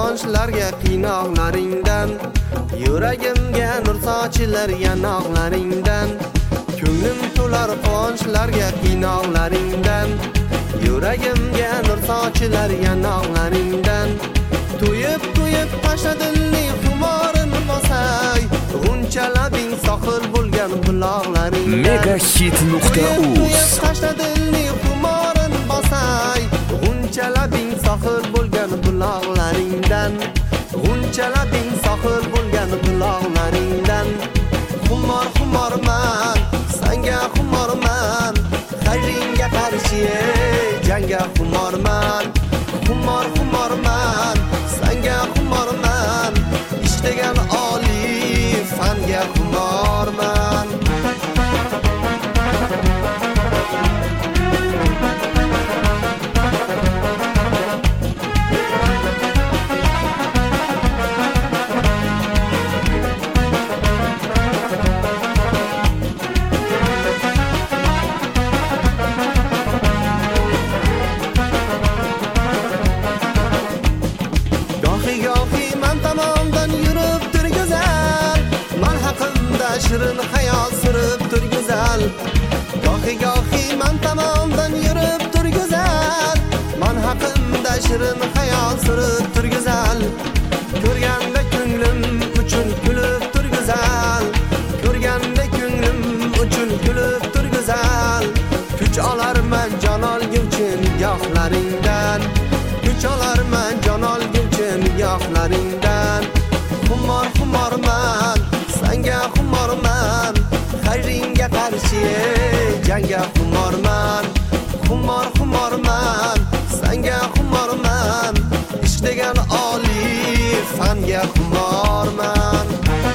quvonchlarga qiynoqlaringdan, yuragimga nur sochilar yanoqlaringdan. Ko'nglim to'lar quvonchlarga qiynoqlaringdan, yuragimga nur sochilar yanoqlaringdan. To'yib tashladilli xumorini bosay, g'uncha labing sohil bo'lgan buloqlaringdan. Megahit.uz tashladilli xumorini bosay, g'uncha labing sohil bo'lgan buloqlaringdan. G'uncha labing sohil bo'lgan buloqlaringdan. Xumorman, senga xumorman, xayringga qarshi jangga xumorman. Xumorman, senga xumorman, ishtagan oliy fanga xumorman. Shirin hayol surib tur go'zal. Gohi man tomondan yurib tur go'zal. Man haqimda shirin hayol surib tur go'zal. Ko'rganda ko'nglim uchun kulib tur go'zal. Ko'rganda ko'nglim uchun kulib tur go'zal. Kuch olarman jon olguvchi nigohlaringdan. Kuch olarman jon olguvchi nigohlaringdan. Xumorman, senga xumorman, xayringga qarshi jangga xumorman. Xumorman, senga xumorman, ish degan oliy fanga xumorman.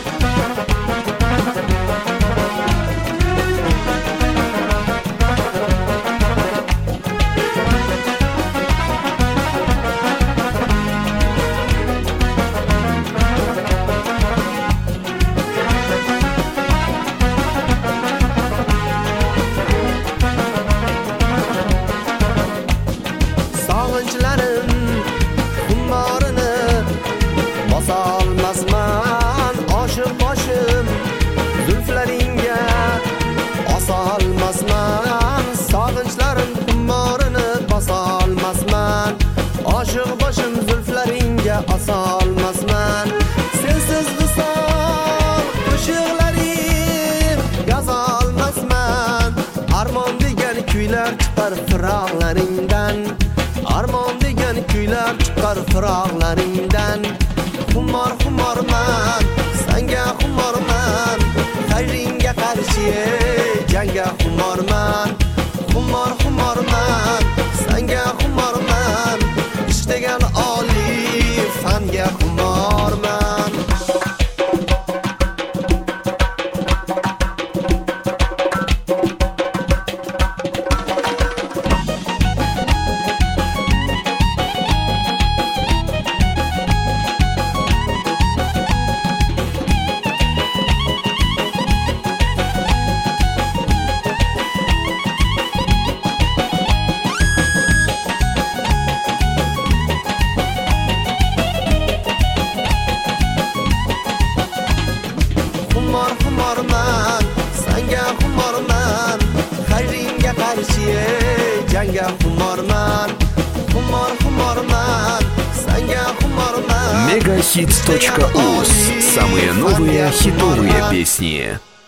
Bosolmasman oshiq boshim zulflaringga, osolmasman sog'inchlarim xumorini bosolmasman. Oshiq boshim zulflaringga osolmasman. Sensiz visol qo'shiqlarim yozolmasman. Armon degan kuylar chiqar firoqlaringdan. Armon degan kuylar chiqar firoqlaringdan. Xumorman, senga xumorman, xayringga qarshi jangga xumorman. Xumorman, senga xumorman, ish degan oliy fanga xumorman. Xumorman, senga xumorman, xayringga qarshi jangga xumorman. Xumorman, senga xumorman. Megahit.uz. Самые новые хитовые песни.